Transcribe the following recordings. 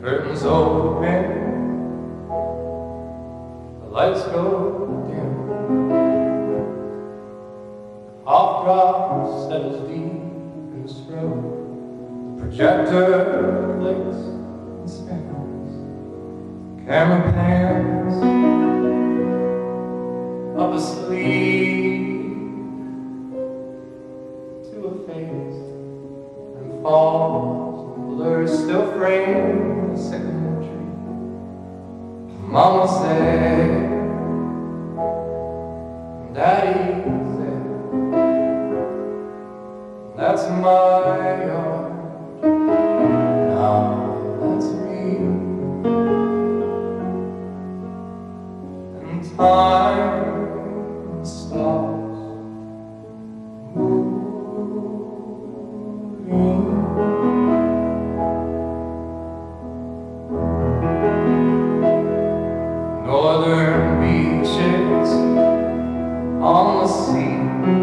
Curtains open, the lights go dim. Cough drop settles deep in his throat. The projector flicks and spins. Camera pans up a sleeve to a face and falls. Blurs still frame the second entry. Mama said, Daddy said, that's my yard. Now that's me. And time stops moving. Northern beaches on the sea,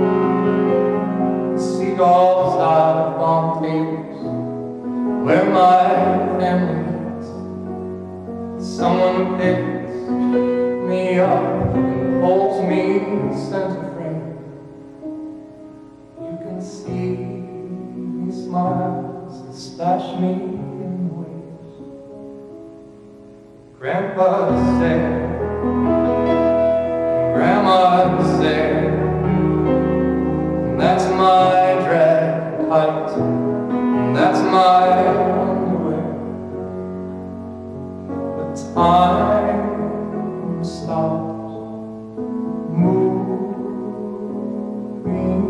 seagulls dive on tables where my family is. Someone picks me up and holds me center frame. You can see he smiles and splash me in the waves. Grandpa said, Grandma said, that's my drag kite, that's my underwear. But time stops moving.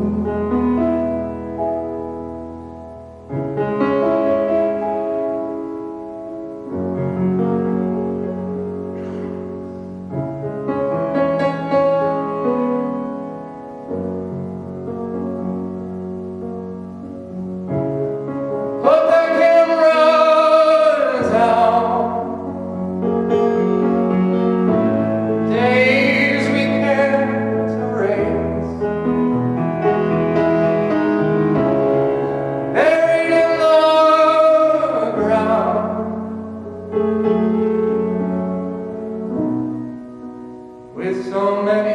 With so many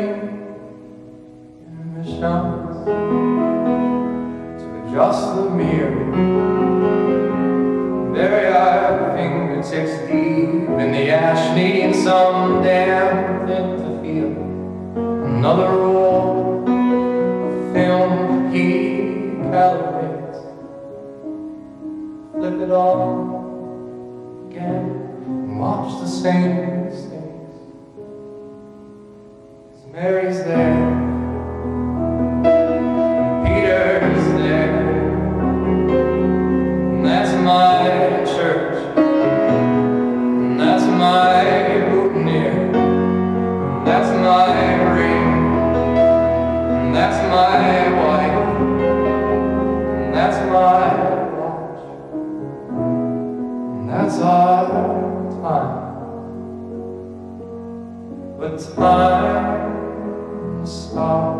emissions to adjust the mirror, bury our fingertips deep in the ash, needing some damn thing to feel. Another roll of film he calibrates. Flip it on again and watch the same mistakes. Mary's there, Peter's there, and that's my church, and that's my boutonniere, and that's my ring, and that's my wife, and that's my watch, and that's our time. But time stops